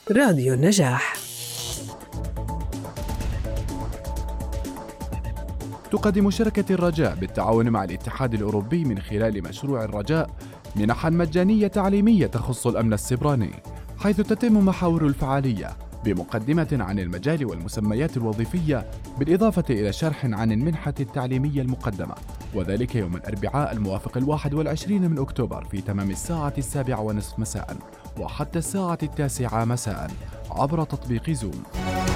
راديو النجاح. تقدم شركة الرجاء بالتعاون مع الاتحاد الأوروبي من خلال مشروع الرجاء منحاً مجانية تعليمية تخص الأمن السيبراني، حيث تتم محاور الفعالية بمقدمة عن المجال والمسميات الوظيفية، بالإضافة إلى شرح عن المنحة التعليمية المقدمة، وذلك يوم الأربعاء الموافق 21 من أكتوبر في تمام الساعة 7:30 مساء وحتى الساعة 9 مساء عبر تطبيق زوم.